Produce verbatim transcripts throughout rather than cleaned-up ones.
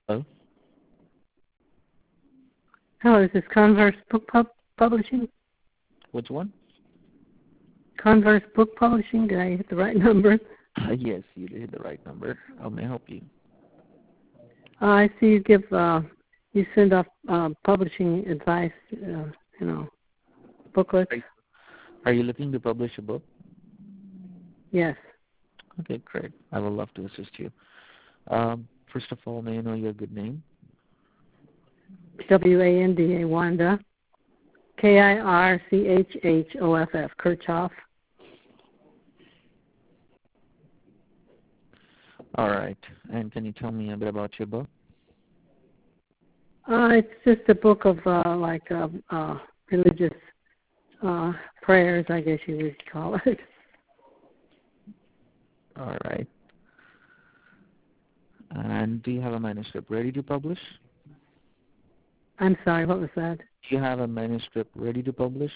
Hello? Hello, is this Converse Book Pub- Publishing? Which one? Converse Book Publishing. Did I hit the right number? Uh, yes, you hit the right number. How may I help you? Uh, I see you give, uh, you send off uh, publishing advice, uh, you know, booklets. Are you, are you looking to publish a book? Yes. Okay, great. I would love to assist you. Um, first of all, may I know your good name? W A N D A, Wanda. K I R C H H O F F, Kirchhoff. All right. And can you tell me a bit about your book? Uh, it's just a book of, uh, like, uh, uh, religious uh, prayers, I guess you would call it. All right. And do you have a manuscript ready to publish? I'm sorry, what was that? Do you have a manuscript ready to publish?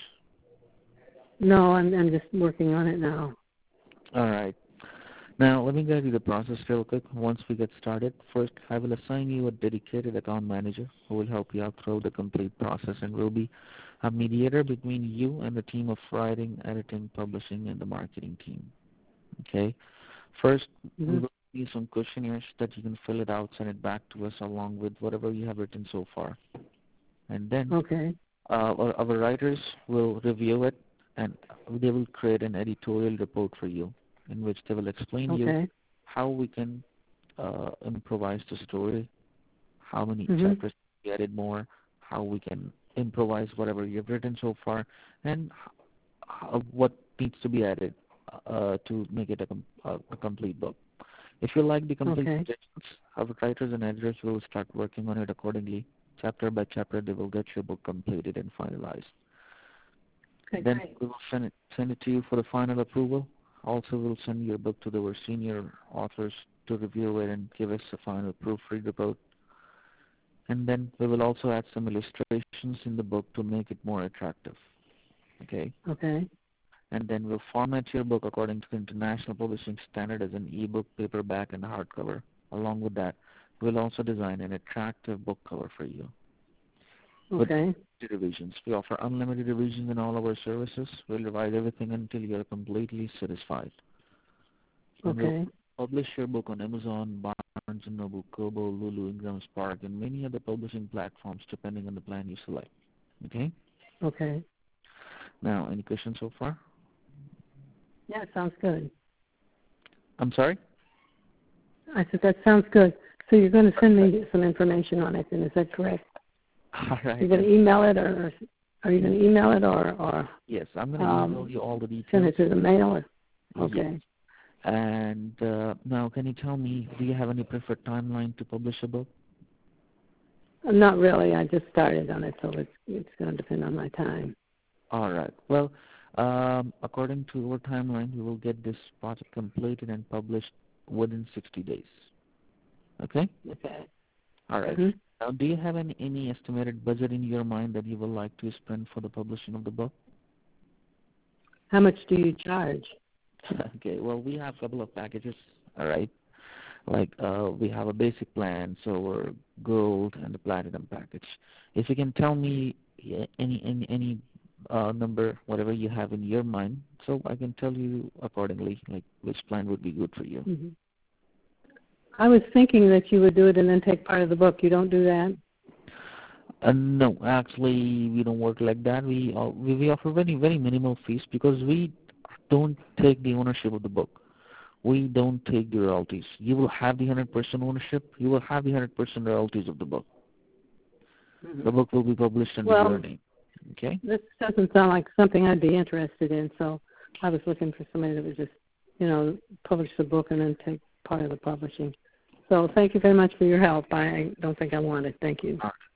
No, I'm, I'm just working on it now. All right. Now, let me guide you the process real quick. Once we get started, first, I will assign you a dedicated account manager who will help you out through the complete process and will be a mediator between you and the team of writing, editing, publishing, and the marketing team. Okay? First, Mm-hmm. we will give you some questionnaires that you can fill it out, send it back to us along with whatever you have written so far. And then Okay. uh, our, our writers will review it and they will create an editorial report for you in which they will explain Okay. you how we can uh, improvise the story, how many Mm-hmm. chapters we added more, how we can improvise whatever you've written so far, and how, what needs to be added uh, to make it a, com- a, a complete book. If you like the complete Okay. suggestions, our writers and editors will start working on it accordingly. Chapter by chapter, they will get your book completed and finalized. Okay, Then great. we will send it, send it to you for the final approval. Also, we'll send your book to our senior authors to review it and give us a final proofread report. And then we will also add some illustrations in the book to make it more attractive. Okay? Okay. And then we'll format your book according to the International Publishing Standard as an ebook, paperback, and hardcover. Along with that, we'll also design an attractive book cover for you. Okay. With revisions. We offer unlimited revisions in all our services. We'll revise everything until you're completely satisfied. And Okay. we'll publish your book on Amazon, Barnes and Noble, Kobo, Lulu, Ingram Spark, and many other publishing platforms depending on the plan you select. Okay? Okay. Now, any questions so far? Yeah, sounds good. I'm sorry? I said that sounds good. So you're going to send me some information on it, and is that correct? All right. You're going to email it, or are you going to email it, or or Yes, I'm going to um, email you all the details. send it to the mail? Or, okay. Yes. And uh, now, can you tell me, do you have any preferred timeline to publish a book? Not really. I just started on it, so it's it's going to depend on my time. All right. Well, um, according to our timeline, we will get this project completed and published within sixty days. Okay? Okay. All right. Mm-hmm. Now, do you have any, any estimated budget in your mind that you would like to spend for the publishing of the book? How much do you charge? Okay. Well, we have a couple of packages. All right. Like uh, we have a basic plan, silver, gold, and the platinum package. If you can tell me any any any uh, number, whatever you have in your mind, so I can tell you accordingly, like which plan would be good for you. Mm-hmm. I was thinking that you would do it and then take part of the book. You don't do that? Uh, no, actually, we don't work like that. We, uh, we we offer very very minimal fees because we don't take the ownership of the book. We don't take the royalties. You will have the one hundred percent ownership. You will have the one hundred percent royalties of the book. Mm-hmm. The book will be published under well, your name. Okay? This doesn't sound like something I'd be interested in, so I was looking for somebody that would just, you know, publish the book and then take part of the publishing. So thank you very much for your help. I don't think I want it. Thank you. All right.